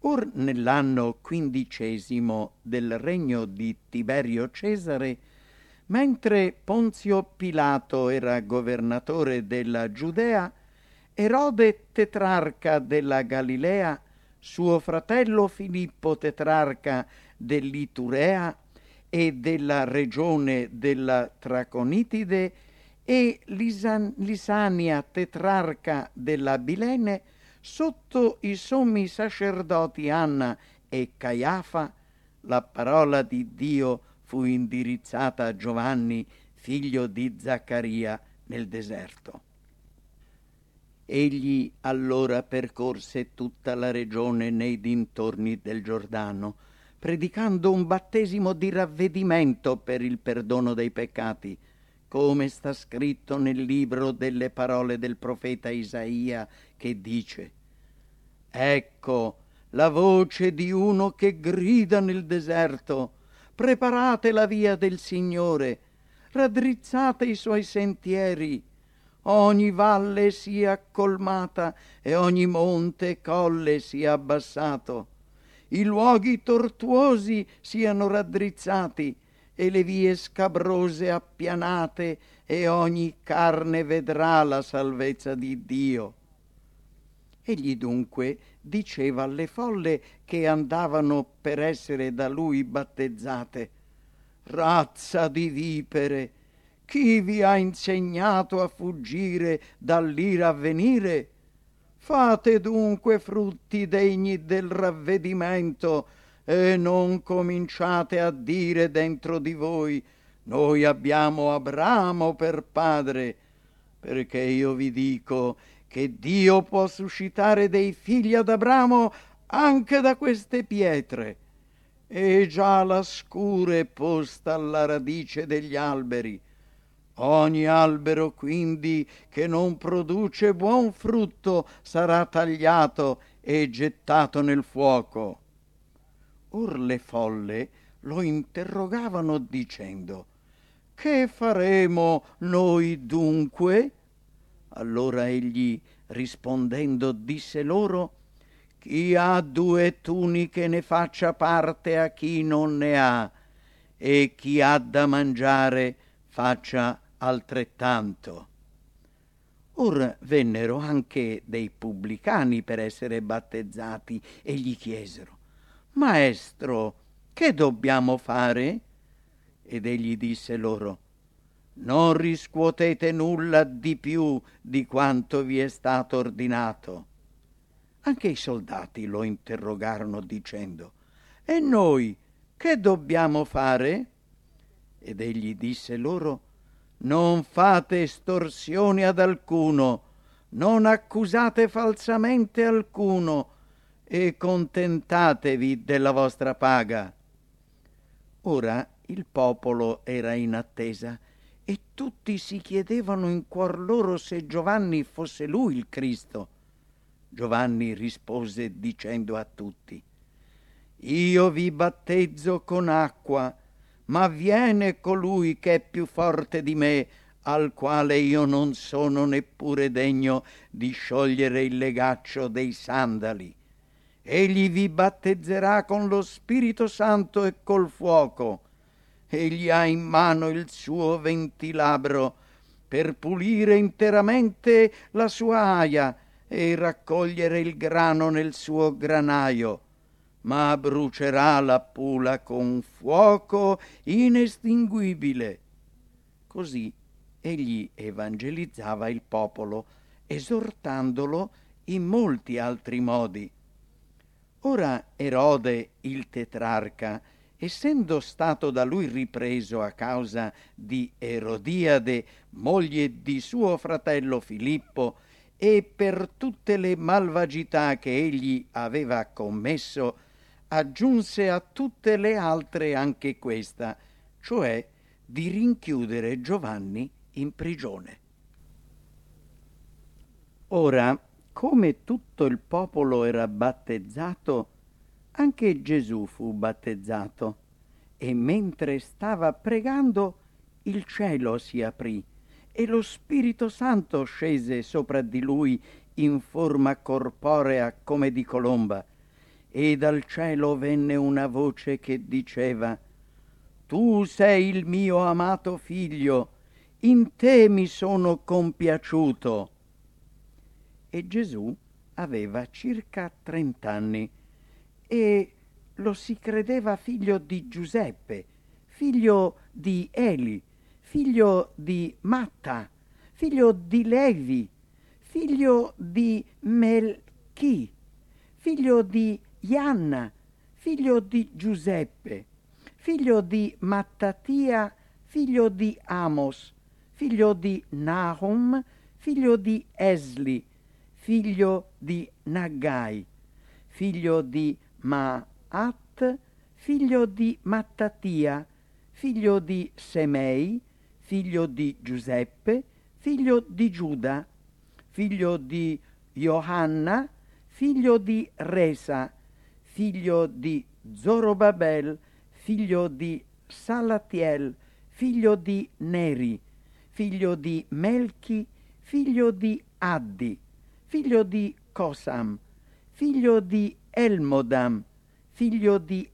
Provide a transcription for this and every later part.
Or nell'anno 15° del regno di Tiberio Cesare, mentre Ponzio Pilato era governatore della Giudea, Erode tetrarca della Galilea, suo fratello Filippo tetrarca dell'Iturea e della regione della Traconitide e Lisania tetrarca della Bilene, sotto i sommi sacerdoti Anna e Caiafa, la parola di Dio fu indirizzata a Giovanni, figlio di Zaccaria, nel deserto. Egli allora percorse tutta la regione nei dintorni del Giordano, predicando un battesimo di ravvedimento per il perdono dei peccati, come sta scritto nel libro delle parole del profeta Isaia, che dice: «Ecco la voce di uno che grida nel deserto, preparate la via del Signore, raddrizzate i suoi sentieri, ogni valle sia colmata e ogni monte e colle sia abbassato, i luoghi tortuosi siano raddrizzati e le vie scabrose appianate, e ogni carne vedrà la salvezza di Dio». Egli dunque diceva alle folle che andavano per essere da lui battezzate: «Razza di vipere, chi vi ha insegnato a fuggire dall'ira a venire? Fate dunque frutti degni del ravvedimento e non cominciate a dire dentro di voi: noi abbiamo Abramo per padre, perché io vi dico che Dio può suscitare dei figli ad Abramo anche da queste pietre. E già la scure è posta alla radice degli alberi. Ogni albero quindi che non produce buon frutto sarà tagliato e gettato nel fuoco». Or le folle lo interrogavano dicendo: «Che faremo noi dunque?» Allora egli, rispondendo, disse loro: «Chi ha 2 tuniche ne faccia parte a chi non ne ha, e chi ha da mangiare faccia altrettanto». Or vennero anche dei pubblicani per essere battezzati e gli chiesero: «Maestro, che dobbiamo fare?» Ed egli disse loro: «Non riscuotete nulla di più di quanto vi è stato ordinato». Anche i soldati lo interrogarono dicendo: «E noi che dobbiamo fare?» Ed egli disse loro: «Non fate estorsioni ad alcuno, non accusate falsamente alcuno, e contentatevi della vostra paga». Ora il popolo era in attesa, e tutti si chiedevano in cuor loro se Giovanni fosse lui il Cristo. Giovanni rispose dicendo a tutti: «Io vi battezzo con acqua, ma viene colui che è più forte di me, al quale io non sono neppure degno di sciogliere il legaccio dei sandali. Egli vi battezzerà con lo Spirito Santo e col fuoco. Egli ha in mano il suo ventilabro per pulire interamente la sua aia e raccogliere il grano nel suo granaio, ma brucerà la pula con fuoco inestinguibile». Così egli evangelizzava il popolo, esortandolo in molti altri modi. Ora Erode il tetrarca, essendo stato da lui ripreso a causa di Erodiade, moglie di suo fratello Filippo, e per tutte le malvagità che egli aveva commesso, aggiunse a tutte le altre anche questa, cioè di rinchiudere Giovanni in prigione. Ora, come tutto il popolo era battezzato, anche Gesù fu battezzato, e mentre stava pregando il cielo si aprì e lo Spirito Santo scese sopra di lui in forma corporea come di colomba, e dal cielo venne una voce che diceva: Tu sei il mio amato figlio, in te mi sono compiaciuto. E Gesù aveva circa 30 anni e lo si credeva figlio di Giuseppe, figlio di Eli, figlio di Matta, figlio di Levi, figlio di Melchi, figlio di Ianna, figlio di Giuseppe, figlio di Mattatia, figlio di Amos, figlio di Nahum, figlio di Esli, figlio di Nagai, figlio di Maat, figlio di Mattatia, figlio di Semei, figlio di Giuseppe, figlio di Giuda, figlio di Johanna, figlio di Resa, figlio di Zorobabel, figlio di Salatiel, figlio di Neri, figlio di Melchi, figlio di Addi, figlio di Cosam, figlio di Elmodam, figlio di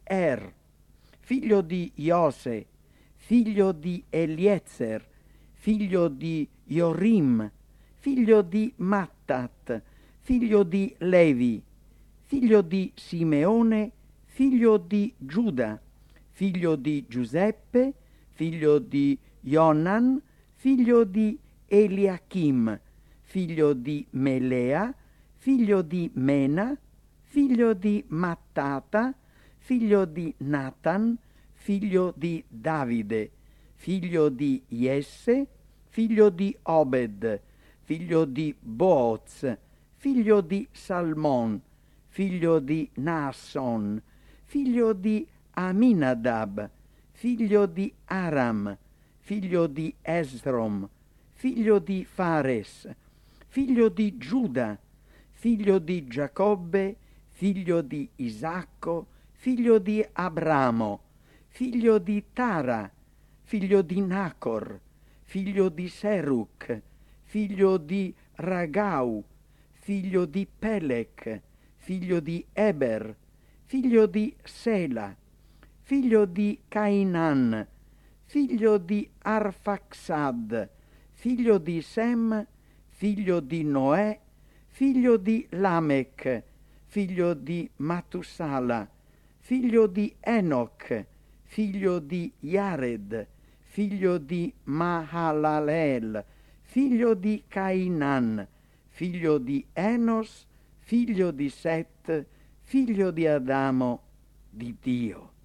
figlio di Iose, figlio di Eliezer, figlio di Jorim, figlio di Mattat, figlio di Levi, figlio di Simeone, figlio di Giuda, figlio di Giuseppe, figlio di Jonan, figlio di Eliachim, figlio di Melea, figlio di Mena, figlio di Mattata, figlio di Natan, figlio di Davide, figlio di Jesse, figlio di Obed, figlio di Booz, figlio di Salmon, figlio di Naasson, figlio di Aminadab, figlio di Aram, figlio di Esrom, figlio di Fares, figlio di Giuda, figlio di Giacobbe, figlio di Isacco, figlio di Abramo, figlio di Tara, figlio di Nacor, figlio di Seruc, figlio di Ragau, figlio di Pelec, figlio di Eber, figlio di Sela, figlio di Cainan, figlio di Arfaxad, figlio di Sem, figlio di Noè, figlio di Lamech, figlio di Matusala, figlio di Enoch, figlio di Jared, figlio di Mahalalel, figlio di Cainan, figlio di Enos, figlio di Set, figlio di Adamo, di Dio.